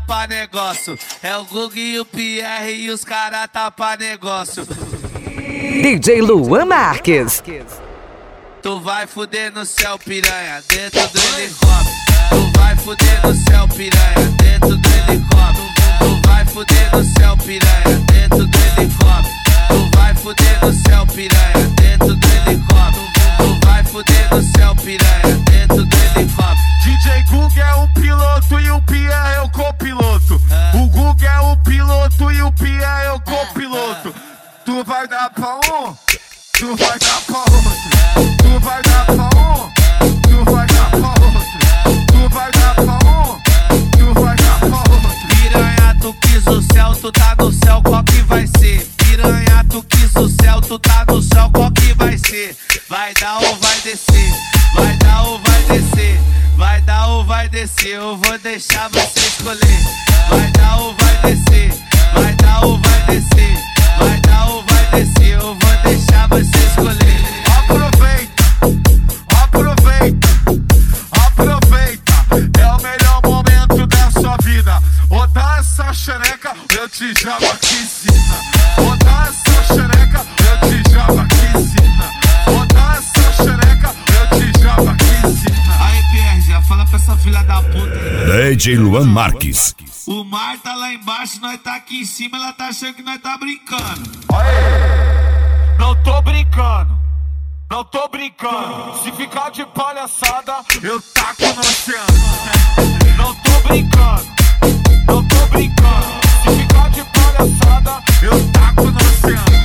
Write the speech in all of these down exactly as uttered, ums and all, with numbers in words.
pra negócio. É o Gug e o Pierre e os cara tá pra negócio. D J Luan Marques. Tu vai fuder no céu, piranha, dentro do helicóptero. Tu vai fuder no céu, piranha, dentro do helicóptero. Tu vai fuder no céu, piranha, dentro do helicóptero. Tu vai fuder no céu, piranha, dentro do helicóptero. Tu vai fuder no céu, piranha, dentro do helicóptero. D J Gug é o piloto e o Pierre é o copiloto. O Gug é o piloto e o Pierre é o copiloto. Tu vai dar pra um, tu vai dar pra outro. Tu vai dar pra um, tu vai dar pra outro. Tu vai dar pra um, tu vai dar pra outro. Piranha, tu quis o céu, tu tá no céu, qual que vai ser? Piranha, tu quis o céu, tu tá no céu, qual que vai ser? Vai dar ou vai descer? Vai dar ou vai descer? Vai dar ou vai descer? Eu vou deixar você escolher. Vai dar ou vai descer? Vai dar ou vai descer? Vai dar ou vai descer? Eu vou deixar você escolher. Aproveita, aproveita, aproveita. É o melhor momento da sua vida. Botar essa xereca, eu te jogo aqui em cima. Botar essa xereca, eu te jogo aqui em cima. Botar essa xereca, eu te jogo aqui em cima. Aí, Pierre, já fala pra essa filha da puta. D J Luan Marques. O mar tá lá embaixo, nós tá aqui em cima, ela tá achando que nós tá brincando. Aê! Não tô brincando, não tô brincando. Se ficar de palhaçada, eu taco no oceano. Não tô brincando, não tô brincando. Se ficar de palhaçada, eu taco no oceano.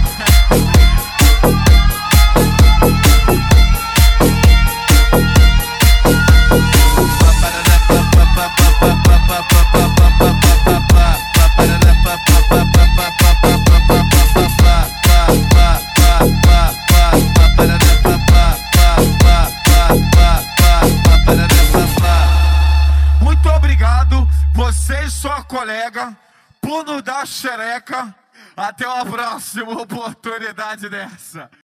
Muito obrigado, você e sua colega, por nos dar xereca. Até uma próxima oportunidade dessa.